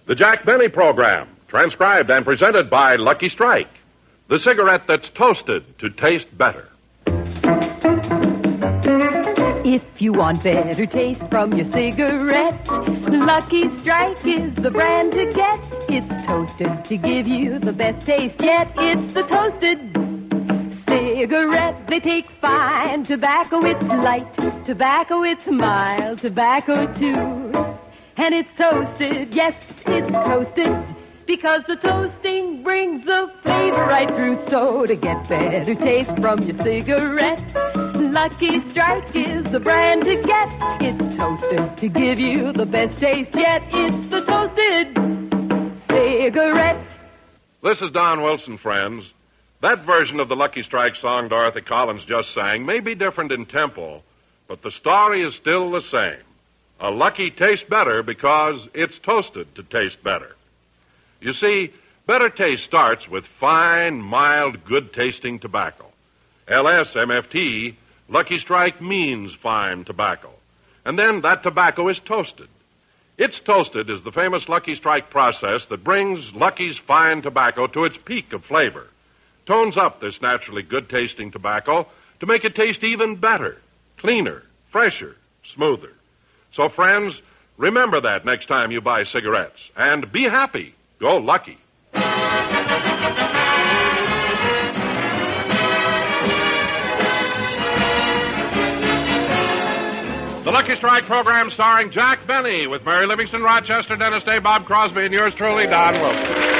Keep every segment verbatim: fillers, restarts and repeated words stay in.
The Jack Benny Program, transcribed and presented by Lucky Strike, the cigarette that's toasted to taste better. If you want better taste from your cigarette, Lucky Strike is the brand to get. It's toasted to give you the best taste yet. It's the toasted cigarette. They take fine tobacco, it's light tobacco, it's mild tobacco too. And it's toasted, yes, it's toasted, because the toasting brings the flavor right through. So to get better taste from your cigarette, Lucky Strike is the brand to get. It's toasted to give you the best taste yet. It's the toasted cigarette. This is Don Wilson, friends. That version of the Lucky Strike song Dorothy Collins just sang may be different in tempo, but the story is still the same. A Lucky tastes better because it's toasted to taste better. You see, better taste starts with fine, mild, good-tasting tobacco. L S M F T, Lucky Strike means fine tobacco. And then that tobacco is toasted. It's toasted is the famous Lucky Strike process that brings Lucky's fine tobacco to its peak of flavor, tones up this naturally good-tasting tobacco to make it taste even better, cleaner, fresher, smoother. So, friends, remember that next time you buy cigarettes. And be happy. Go Lucky. The Lucky Strike program starring Jack Benny with Mary Livingston, Rochester, Dennis Day, Bob Crosby, and yours truly, Don Wilson.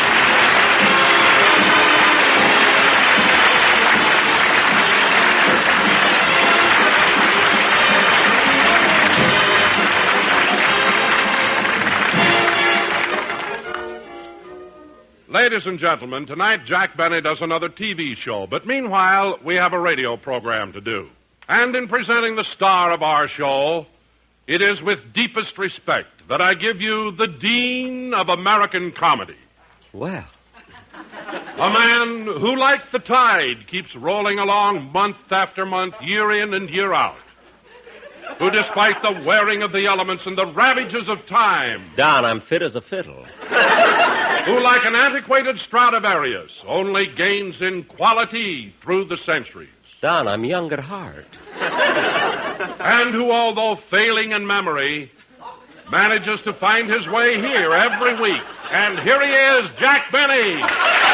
Ladies and gentlemen, tonight Jack Benny does another T V show, but meanwhile, we have a radio program to do. And in presenting the star of our show, it is with deepest respect that I give you the Dean of American Comedy. Well. A man who, like the tide, keeps rolling along month after month, year in and year out. Who, despite the wearing of the elements and the ravages of time... Don, I'm fit as a fiddle. Who, like an antiquated Stradivarius, only gains in quality through the centuries. Don, I'm young at heart. And who, although failing in memory, manages to find his way here every week. And here he is, Jack Benny.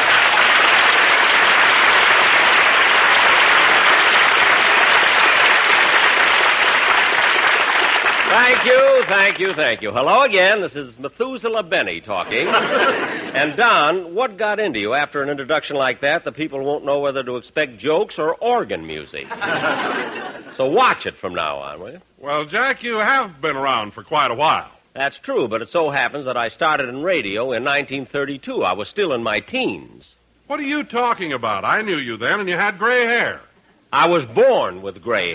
Thank you, thank you, thank you. Hello again. This is Methuselah Benny talking. And, Don, what got into you? After an introduction like that, the people won't know whether to expect jokes or organ music. So watch it from now on, will you? Well, Jack, you have been around for quite a while. That's true, but it so happens that I started in radio in nineteen thirty-two. I was still in my teens. What are you talking about? I knew you then, and you had gray hair. I was born with gray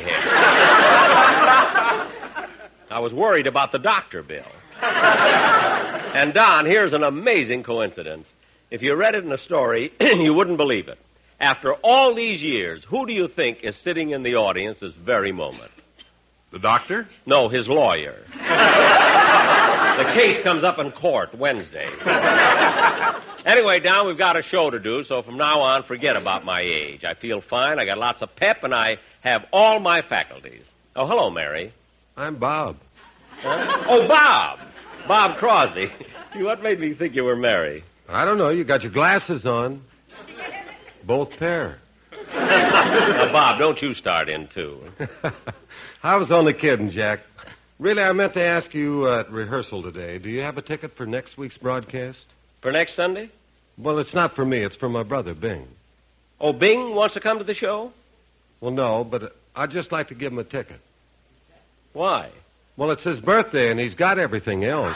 hair. I was worried about the doctor bill. And, Don, here's an amazing coincidence. If you read it in a story, you wouldn't believe it. After all these years, who do you think is sitting in the audience this very moment? The doctor? No, his lawyer. The case comes up in court Wednesday. Anyway, Don, we've got a show to do, so from now on, forget about my age. I feel fine, I got lots of pep, and I have all my faculties. Oh, hello, Mary. I'm Bob. Huh? Oh, Bob. Bob Crosby. What made me think you were Mary? I don't know. You got your glasses on. Both pair. Now, Bob, don't you start in, too. I was only kidding, Jack. Really, I meant to ask you uh, at rehearsal today. Do you have a ticket for next week's broadcast? For next Sunday? Well, it's not for me. It's for my brother, Bing. Oh, Bing wants to come to the show? Well, no, but I'd just like to give him a ticket. Why? Well, it's his birthday, and he's got everything else.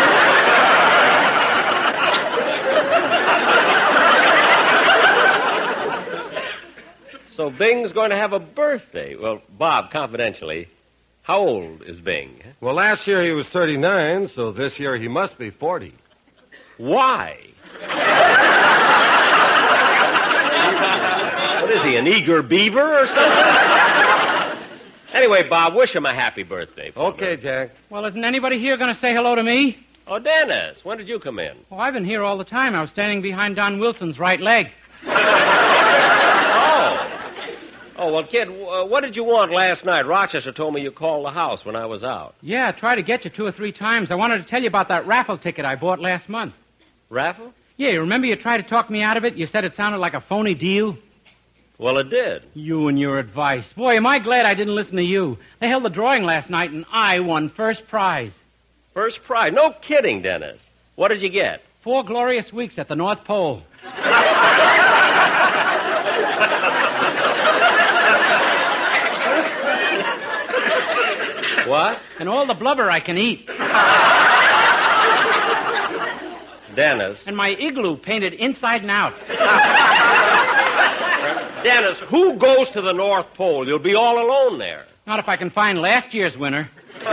So Bing's going to have a birthday. Well, Bob, confidentially, how old is Bing? Well, last year he was thirty-nine, so this year he must be forty. Why? What is he, an eager beaver or something? Anyway, Bob, wish him a happy birthday. Okay, Jack. Well, isn't anybody here going to say hello to me? Oh, Dennis, when did you come in? Oh, I've been here all the time. I was standing behind Don Wilson's right leg. Oh. Oh, well, kid, uh, what did you want last night? Rochester told me you called the house when I was out. Yeah, I tried to get you two or three times. I wanted to tell you about that raffle ticket I bought last month. Raffle? Yeah, you remember you tried to talk me out of it? You said it sounded like a phony deal? Well, it did. You and your advice. Boy, am I glad I didn't listen to you. They held the drawing last night, and I won first prize. First prize? No kidding, Dennis. What did you get? Four glorious weeks at the North Pole. What? And all the blubber I can eat. Dennis. And my igloo painted inside and out. Dennis, who goes to the North Pole? You'll be all alone there. Not if I can find last year's winner.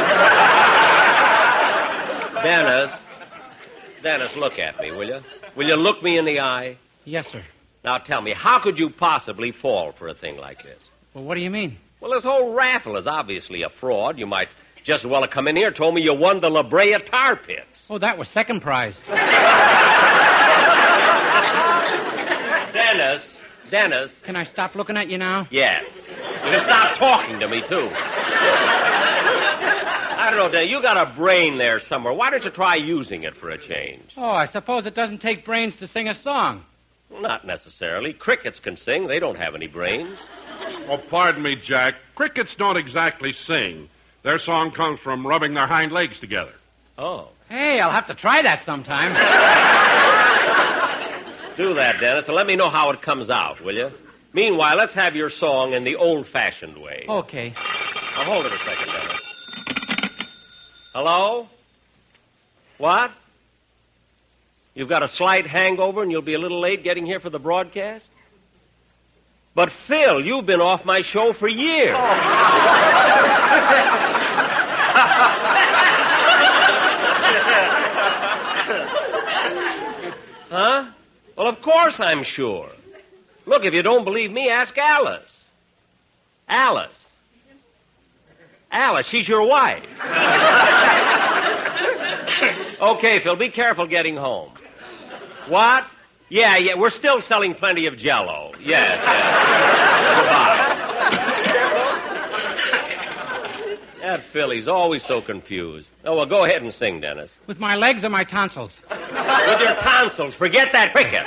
Dennis. Dennis, look at me, will you? Will you look me in the eye? Yes, sir. Now tell me, how could you possibly fall for a thing like this? Well, what do you mean? Well, this whole raffle is obviously a fraud. You might just as well have come in here and told me you won the La Brea Tar Pits. Oh, that was second prize. Dennis, Dennis. Can I stop looking at you now? Yes. You can stop talking to me, too. I don't know, Dennis, you got a brain there somewhere. Why don't you try using it for a change? Oh, I suppose it doesn't take brains to sing a song. Well, not necessarily. Crickets can sing. They don't have any brains. Oh, pardon me, Jack. Crickets don't exactly sing. Their song comes from rubbing their hind legs together. Oh. Hey, I'll have to try that sometime. Do that, Dennis, and let me know how it comes out, will you? Meanwhile, let's have your song in the old-fashioned way. Okay. Now, hold it a second, Dennis. Hello? What? You've got a slight hangover and you'll be a little late getting here for the broadcast? But, Phil, you've been off my show for years. Oh. Huh? Well, of course I'm sure. Look, if you don't believe me, ask Alice. Alice. Alice, she's your wife. Okay, Phil, be careful getting home. What? Yeah, yeah, we're still selling plenty of Jell-O. Yes, yes. Goodbye. That Phil, he's always so confused. Oh, well, go ahead and sing, Dennis. With my legs or my tonsils? With your tonsils. Forget that cricket.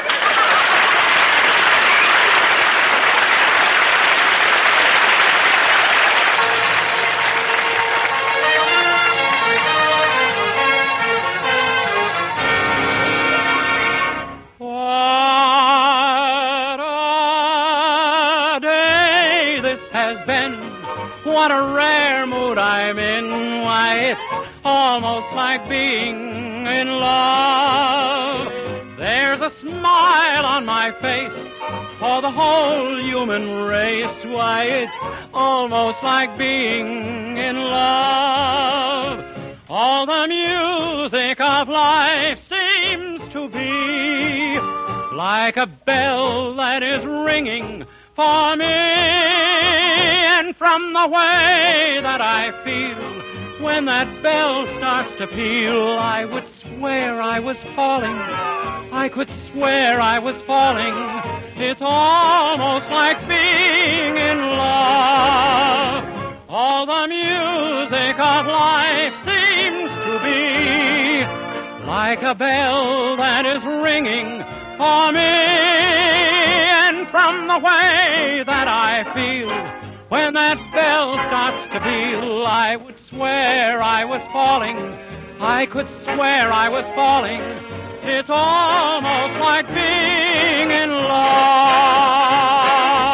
What a rare mood I'm in. Why, it's almost like being in love. There's a smile on my face for the whole human race. Why, it's almost like being in love. All the music of life seems to be like a bell that is ringing for me, and from the way that I feel when that bell starts to peal, I would swear I was falling. I could swear I was falling. It's almost like being in love. All the music of life seems to be like a bell that is ringing for me. From the way that I feel when that bell starts to peal, I would swear I was falling. I could swear I was falling. It's almost like being in love.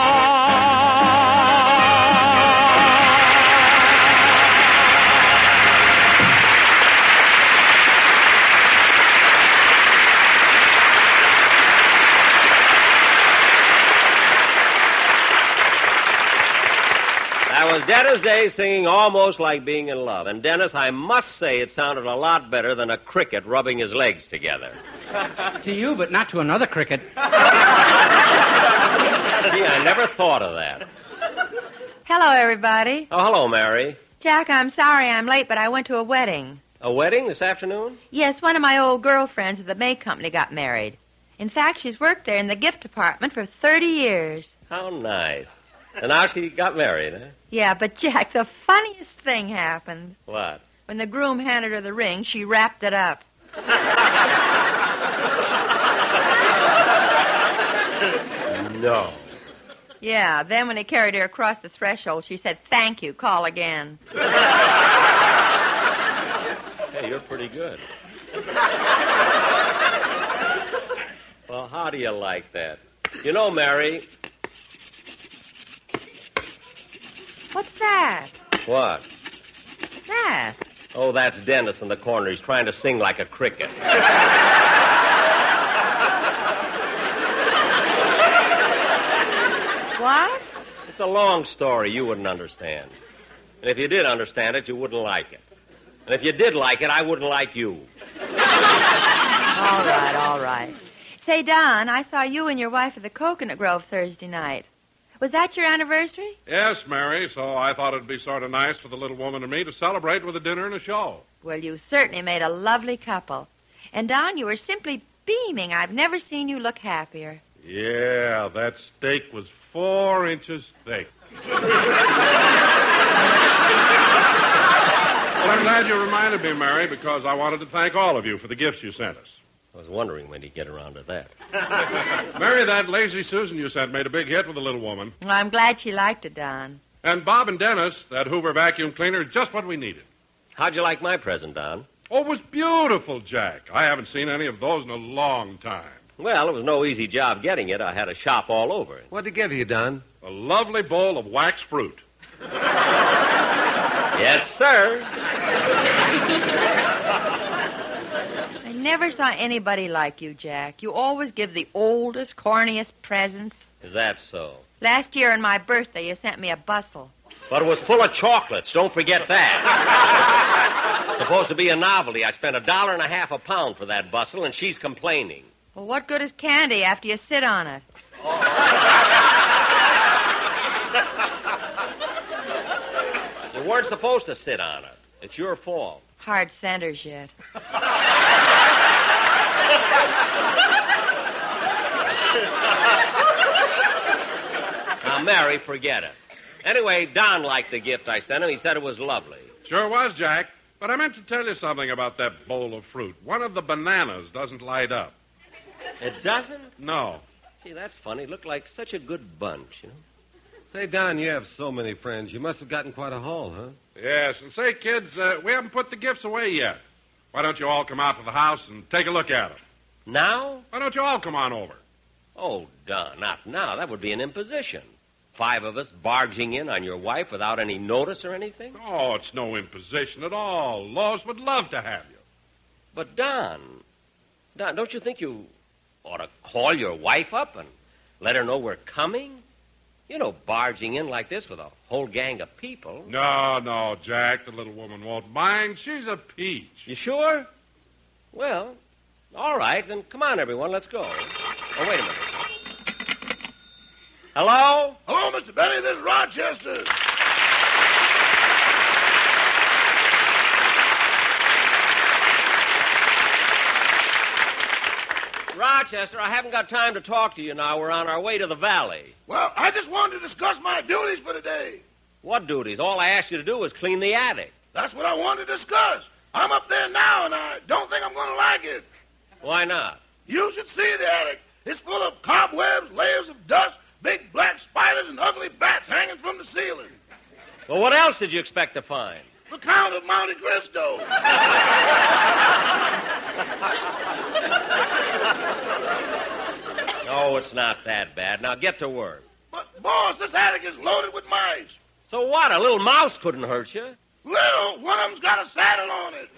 That was Dennis Day singing Almost Like Being in Love. And, Dennis, I must say it sounded a lot better than a cricket rubbing his legs together. To you, but not to another cricket. Gee, I never thought of that. Hello, everybody. Oh, hello, Mary. Jack, I'm sorry I'm late, but I went to a wedding. A wedding this afternoon? Yes, one of my old girlfriends at the May Company got married. In fact, she's worked there in the gift department for thirty years. How nice. And now she got married, huh? Yeah, but, Jack, the funniest thing happened. What? When the groom handed her the ring, she wrapped it up. No. Yeah, then when he carried her across the threshold, she said, "Thank you, call again." Hey, you're pretty good. Well, how do you like that? You know, Mary... What's that? What? That? Oh, that's Dennis in the corner. He's trying to sing like a cricket. What? It's a long story. You wouldn't understand. And if you did understand it, you wouldn't like it. And if you did like it, I wouldn't like you. All right, all right. Say, Don, I saw you and your wife at the Coconut Grove Thursday night. Was that your anniversary? Yes, Mary, so I thought it'd be sort of nice for the little woman and me to celebrate with a dinner and a show. Well, you certainly made a lovely couple. And, Don, you were simply beaming. I've never seen you look happier. Yeah, that steak was four inches thick. Well, I'm glad you reminded me, Mary, because I wanted to thank all of you for the gifts you sent us. I was wondering when he'd get around to that. Mary, that Lazy Susan you sent made a big hit with the little woman. Well, I'm glad she liked it, Don. And Bob and Dennis, that Hoover vacuum cleaner, just what we needed. How'd you like my present, Don? Oh, it was beautiful, Jack. I haven't seen any of those in a long time. Well, it was no easy job getting it. I had to shop all over it. What'd he give you, Don? A lovely bowl of wax fruit. Yes, sir. I never saw anybody like you, Jack. You always give the oldest, corniest presents. Is that so? Last year on my birthday, you sent me a bustle. But it was full of chocolates. Don't forget that. Supposed to be a novelty. I spent a dollar and a half a pound for that bustle, and she's complaining. Well, what good is candy after you sit on it? You weren't supposed to sit on it. It's your fault. Hard centers yet. Now, Mary, forget it. Anyway, Don liked the gift I sent him. He said it was lovely. Sure was, Jack. But I meant to tell you something about that bowl of fruit. One of the bananas doesn't light up. It doesn't? No. Gee, that's funny. Looked like such a good bunch, you know. Say, Don, you have so many friends. You must have gotten quite a haul, huh? Yes, and say, kids, uh, we haven't put the gifts away yet. Why don't you all come out to the house and take a look at them? Now? Why don't you all come on over? Oh, Don, not now. That would be an imposition. Five of us barging in on your wife without any notice or anything? Oh, it's no imposition at all. Lois would love to have you. But, Don, Don, don't you think you ought to call your wife up and let her know we're coming? You know, barging in like this with a whole gang of people. No, no, Jack, the little woman won't mind. She's a peach. You sure? Well, all right, then come on, everyone, let's go. Oh, wait a minute. Hello? Hello, Mister Benny, this is Rochester. Rochester, I haven't got time to talk to you now. We're on our way to the valley. Well, I just wanted to discuss my duties for the day. What duties? All I asked you to do was clean the attic. That's what I wanted to discuss. I'm up there now, and I don't think I'm going to like it. Why not? You should see the attic. It's full of cobwebs, layers of dust, big black spiders, and ugly bats hanging from the ceiling. Well, what else did you expect to find? The Count of Monte Cristo. No, it's not that bad. Now get to work. But, boss, this attic is loaded with mice. So what? A little mouse couldn't hurt you. Little, one of them's got a saddle on it.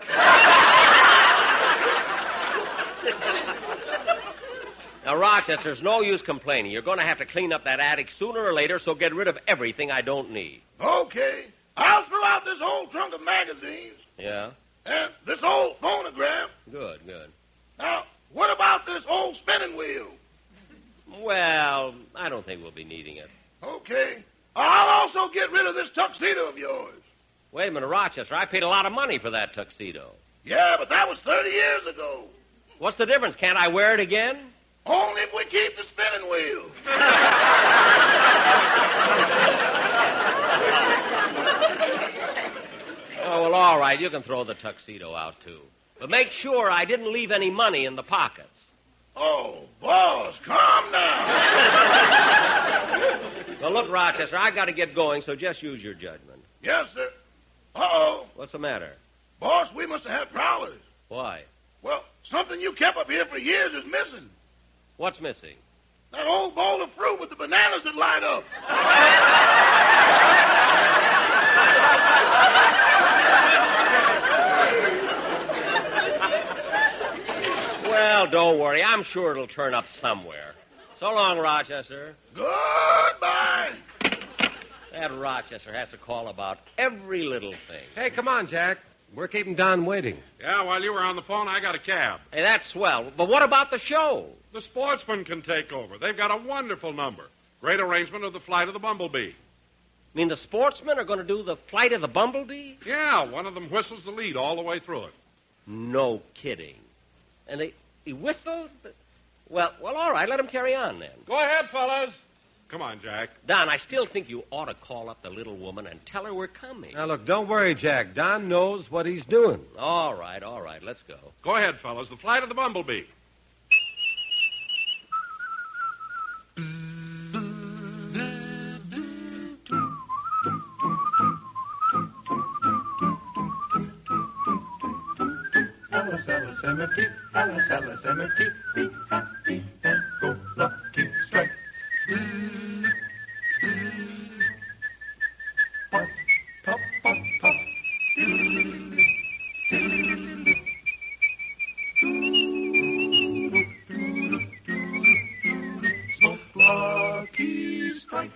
Now, Rochester, there's no use complaining. You're going to have to clean up that attic sooner or later, so get rid of everything I don't need. Okay. I'll throw out this old trunk of magazines. Yeah? And this old phonograph. Good, good. Now, what about this old spinning wheel? Well, I don't think we'll be needing it. Okay. I'll also get rid of this tuxedo of yours. Wait a minute, Rochester. I paid a lot of money for that tuxedo. Yeah, but that was thirty years ago. What's the difference? Can't I wear it again? Only if we keep the spinning wheel. Oh, well, all right. You can throw the tuxedo out, too. But make sure I didn't leave any money in the pockets. Oh, boss, calm down. Well, look, Rochester, I got to get going, so just use your judgment. Yes, sir. Uh-oh. What's the matter? Boss, we must have had prowlers. Why? Well, something you kept up here for years is missing. What's missing? That old bowl of fruit with the bananas that light up. Well, don't worry. I'm sure it'll turn up somewhere. So long, Rochester. Goodbye. That Rochester has to call about every little thing. Hey, come on, Jack. We're keeping Don waiting. Yeah, while you were on the phone, I got a cab. Hey, that's swell. But what about the show? The sportsmen can take over. They've got a wonderful number. Great arrangement of the Flight of the Bumblebee. I mean, the sportsmen are going to do the Flight of the Bumblebee? Yeah, one of them whistles the lead all the way through it. No kidding. And they, he whistles? The... Well, well, all right. Let him carry on, then. Go ahead, fellas. Come on, Jack. Don, I still think you ought to call up the little woman and tell her we're coming. Now, look, don't worry, Jack. Don knows what he's doing. All right, all right. Let's go. Go ahead, fellas. The Flight of the Bumblebee. Alice, Alice, M F T, Alice, Alice, M F T, be happy and go lucky strike. Pop, pop, pop, pop. Smoke lucky strike.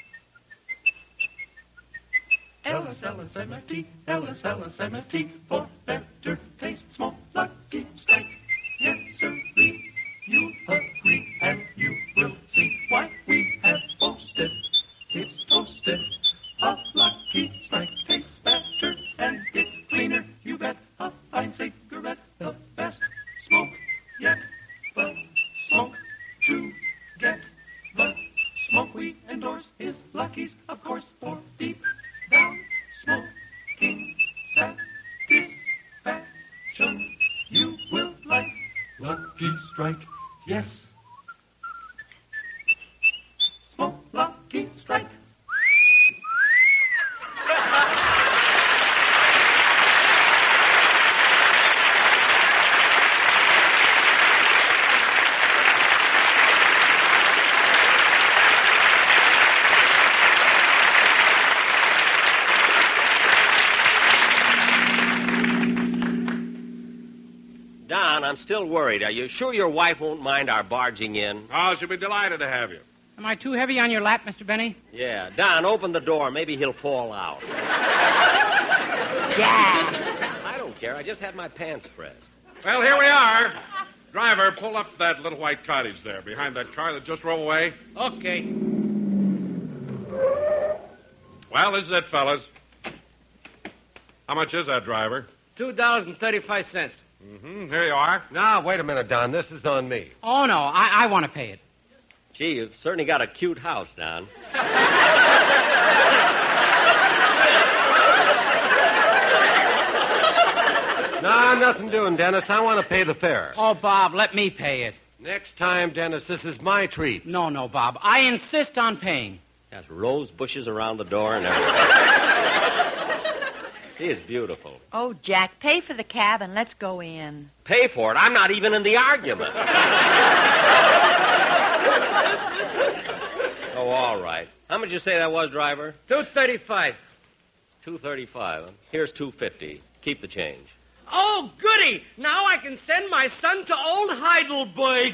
Alice, Alice, M F T, Alice, Alice, M F T, for better taste, smoke lucky strike. Yes, sir, you agree, and you will see why we have boasted. It's toasted, a lucky strike tastes better, and it's cleaner, you bet. A fine cigarette, the best smoke yet. The smoke to get, the smoke we endorse is Lucky's, of course, for deep down smoking satisfaction. You will like Lucky Strike, yes. Smoke Lucky Strike. Don, I'm still worried. Are you sure your wife won't mind our barging in? Oh, she'll be delighted to have you. Am I too heavy on your lap, Mister Benny? Yeah. Don, open the door. Maybe he'll fall out. Jack. I don't care. I just had my pants pressed. Well, here we are. Driver, pull up that little white cottage there behind that car that just drove away. Okay. Well, this is it, fellas. How much is that, driver? Two dollars and thirty-five cents. Mm-hmm. Here you are. Now, wait a minute, Don. This is on me. Oh, no. I, I want to pay it. Gee, you've certainly got a cute house, Don. No, nothing doing, Dennis. I want to pay the fare. Oh, Bob, let me pay it. Next time, Dennis, this is my treat. No, no, Bob. I insist on paying. Has rose bushes around the door and everything. She is beautiful. Oh, Jack, pay for the cab and let's go in. Pay for it? I'm not even in the argument. Oh, all right. How much did you say that was, driver? Two thirty-five. Two thirty-five. Here's two fifty. Keep the change. Oh, goody! Now I can send my son to old Heidelberg.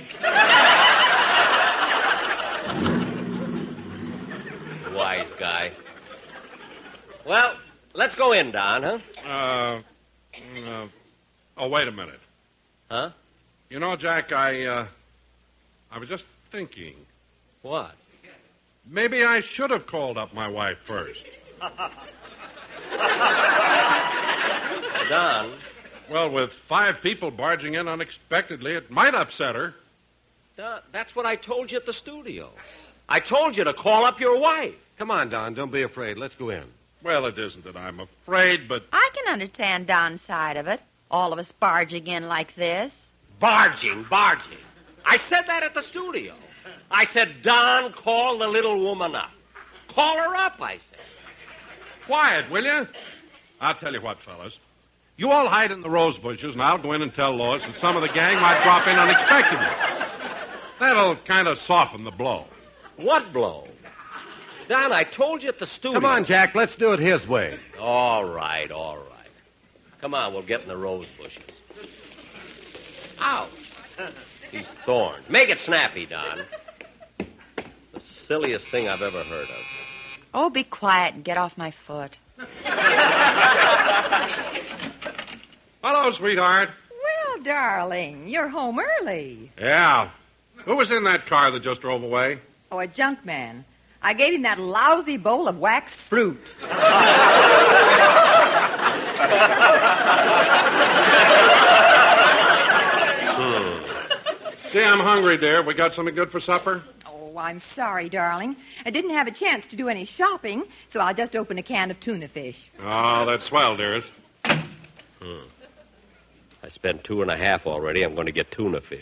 Wise guy. Well, let's go in, Don, huh? Uh, uh, oh, wait a minute. Huh? You know, Jack, I, uh, I was just thinking. What? Maybe I should have called up my wife first. Don, Well, with five people barging in unexpectedly, it might upset her. Uh, that's what I told you at the studio. I told you to call up your wife. Come on, Don. Don't be afraid. Let's go in. Well, it isn't that I'm afraid, but... I can understand Don's side of it. All of us barging in like this. Barging, barging. I said that at the studio. I said, Don, call the little woman up. Call her up, I said. Quiet, will you? I'll tell you what, fellas. You all hide in the rose bushes, and I'll go in and tell Lois that some of the gang might drop in unexpectedly. That'll kind of soften the blow. What blow? Don, I told you at the studio. Come on, Jack. Let's do it his way. All right, all right. Come on, we'll get in the rose bushes. Ow. These thorns. Make it snappy, Don. The silliest thing I've ever heard of. Oh, be quiet and get off my foot. Hello, sweetheart. Well, darling, you're home early. Yeah. Who was in that car that just drove away? Oh, a junk man. I gave him that lousy bowl of waxed fruit. hmm. See, I'm hungry, dear. We got something good for supper? Oh, I'm sorry, darling. I didn't have a chance to do any shopping, so I'll just open a can of tuna fish. Oh, that's swell, dearest. Hmm. I spent two and a half already. I'm going to get tuna fish.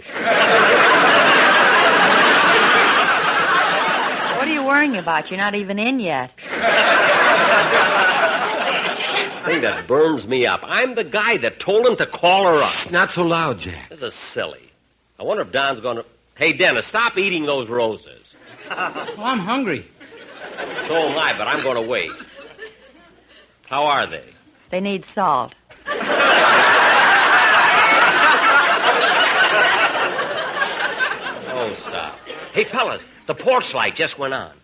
What are you worrying about? You're not even in yet. The thing that burns me up. I'm the guy that told him to call her up. Not so loud, Jack. This is silly. I wonder if Don's going to... Hey, Dennis, stop eating those roses. Well, I'm hungry. So am I, but I'm going to wait. How are they? They need salt. Oh, stop. Hey, fellas, the porch light just went on.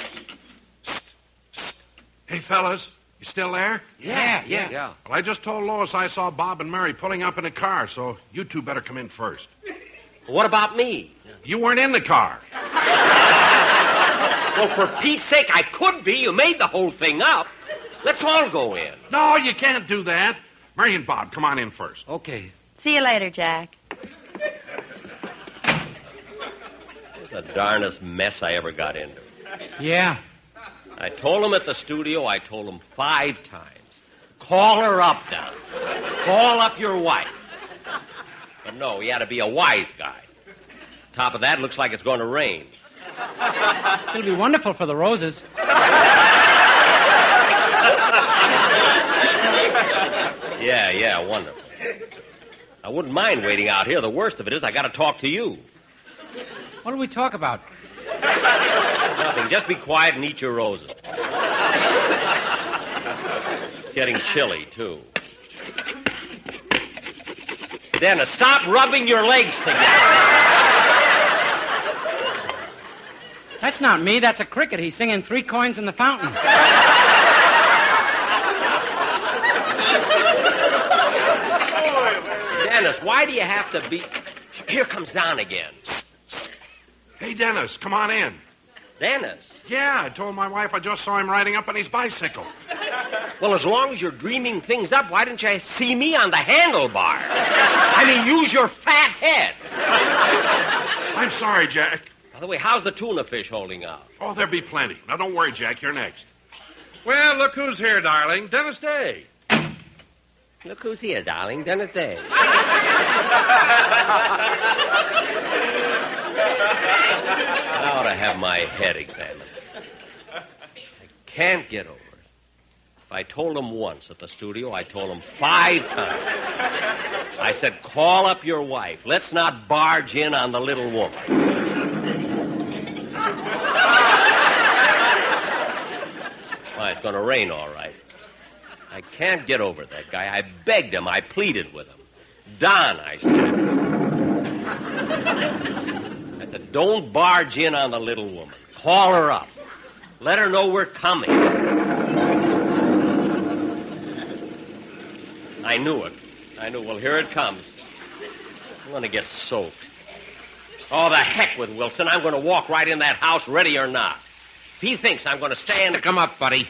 Hey, fellas, you still there? Yeah, yeah. Yeah. Well, I just told Lois I saw Bob and Mary pulling up in a car, so you two better come in first. What about me? You weren't in the car. Well, for Pete's sake, I could be. You made the whole thing up. Let's all go in. No, you can't do that. Mary and Bob, come on in first. Okay. See you later, Jack. It's the darnest mess I ever got into. Yeah. I told him at the studio, I told him five times. Call her up, Don. Call up your wife. But no, he had to be a wise guy. Top of that, looks like it's going to rain. It'll be wonderful for the roses. Yeah, yeah, wonderful. I wouldn't mind waiting out here. The worst of it is I got to talk to you. What do we talk about? Nothing. Just be quiet and eat your roses. It's getting chilly, too. Dennis, stop rubbing your legs together. That's not me. That's a cricket. He's singing Three Coins in the Fountain. Dennis, why do you have to be... Here comes Don again. Hey, Dennis, come on in. Dennis? Yeah, I told my wife I just saw him riding up on his bicycle. Well, as long as you're dreaming things up, why didn't you see me on the handlebar? I mean, use your fat head. I'm sorry, Jack. By the way, how's the tuna fish holding up? Oh, there'll be plenty. Now, don't worry, Jack. You're next. Well, look who's here, darling. Dennis Day. Look who's here, darling. Dennis Day. I ought to have my head examined. I can't get over it. If I told him once at the studio, I told him five times. I said, call up your wife. Let's not barge in on the little woman. Why, it's going to rain, all right. I can't get over that guy. I begged him. I pleaded with him. Don, I said. I said, don't barge in on the little woman. Call her up. Let her know we're coming. I knew it. I knew. Well, here it comes. I'm going to get soaked. Oh, the heck with Wilson. I'm going to walk right in that house, ready or not. If he thinks I'm going to stay in the... Come up, buddy.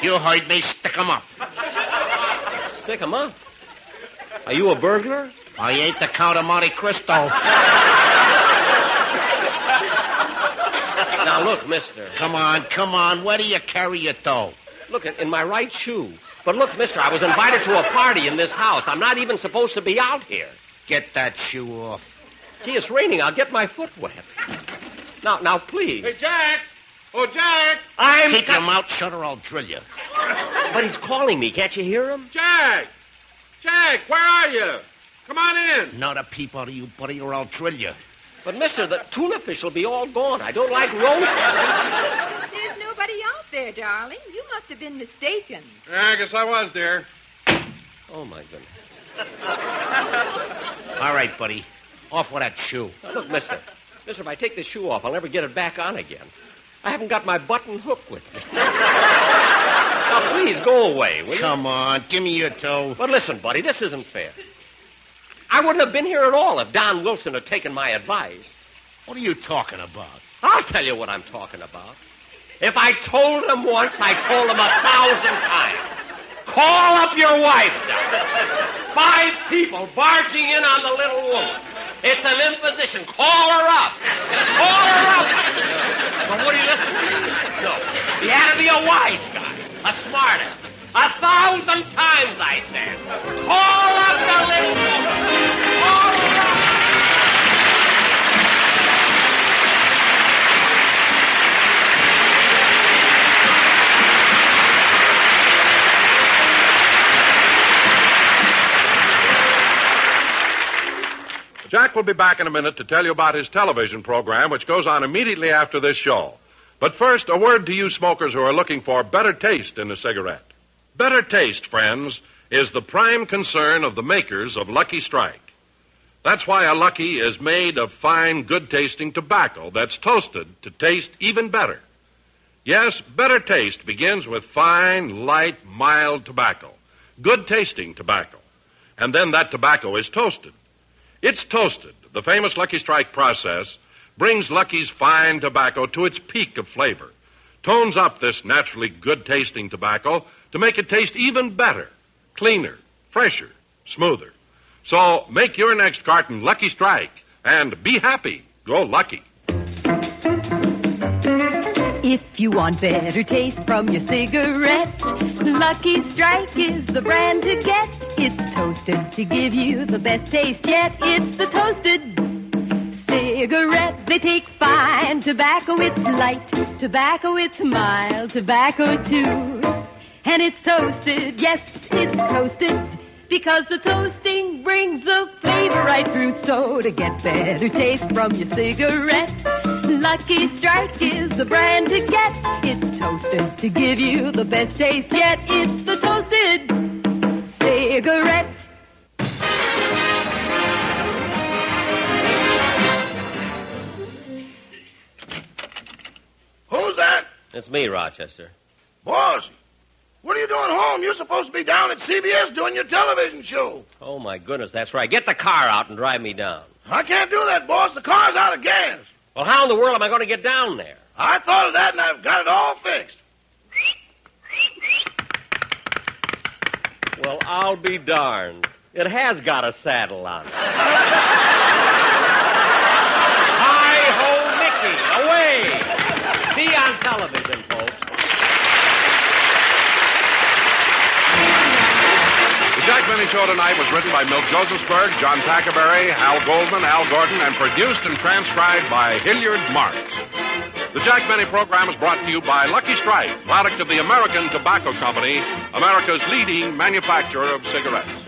You heard me. Stick 'em up. Stick 'em up? Are you a burglar? I ain't the Count of Monte Cristo. Now, look, mister. Come on, come on. Where do you carry your dough? Look, in, in my right shoe. But look, mister, I was invited to a party in this house. I'm not even supposed to be out here. Get that shoe off. Gee, it's raining. I'll get my foot wet. Now, now, please. Hey, Jack! Oh, Jack! I'm... Keep your mouth shut or I'll drill you. But he's calling me. Can't you hear him? Jack! Jack, where are you? Come on in. Not a peep out of you, buddy, or I'll drill you. But, mister, the tuna fish will be all gone. I don't like roast. There's nobody out there, darling. You must have been mistaken. Yeah, I guess I was, dear. Oh, my goodness. All right, buddy. Off with that shoe. Now, look, mister. Mister, if I take this shoe off, I'll never get it back on again. I haven't got my button hook with me. Now, please, go away, will you? Come on, give me your toe. But listen, buddy, this isn't fair. I wouldn't have been here at all if Don Wilson had taken my advice. What are you talking about? I'll tell you what I'm talking about. If I told him once, I told him a thousand times. Call up your wife, Don. Five people barging in on the little woman. It's an imposition. Call her up. Call her up. But would he listen? No. He had to be a wise guy, a smart ass. A thousand times, I said. Call up the little woman. Call her up. Jack will be back in a minute to tell you about his television program, which goes on immediately after this show. But first, a word to you smokers who are looking for better taste in a cigarette. Better taste, friends, is the prime concern of the makers of Lucky Strike. That's why a Lucky is made of fine, good-tasting tobacco that's toasted to taste even better. Yes, better taste begins with fine, light, mild tobacco, good-tasting tobacco. And then that tobacco is toasted. It's toasted. The famous Lucky Strike process brings Lucky's fine tobacco to its peak of flavor, tones up this naturally good-tasting tobacco to make it taste even better, cleaner, fresher, smoother. So make your next carton Lucky Strike and be happy. Go Lucky. If you want better taste from your cigarette, Lucky Strike is the brand to get. It's toasted to give you the best taste yet. It's the toasted cigarette. They take fine tobacco. It's light tobacco. It's mild tobacco, too. And it's toasted. Yes, it's toasted. Because the toasting brings the flavor right through. So to get better taste from your cigarette, Lucky Strike is the brand to get. It's toasted to give you the best taste yet. It's the toasted cigarette. Who's that? It's me, Rochester. Boss, what are you doing home? You're supposed to be down at C B S doing your television show. Oh, my goodness, that's right. Get the car out and drive me down. I can't do that, boss. The car's out of gas. Well, how in the world am I going to get down there? I thought of that, and I've got it all fixed. Well, I'll be darned. It has got a saddle on it. Hi-ho, Mickey, away! See you on television, folks. The Jack Benny Show tonight was written by Milt Josephsberg, John Tackerberry, Hal Goldman, Al Gordon, and produced and transcribed by Hilliard Marks. The Jack Benny program is brought to you by Lucky Strike, product of the American Tobacco Company, America's leading manufacturer of cigarettes.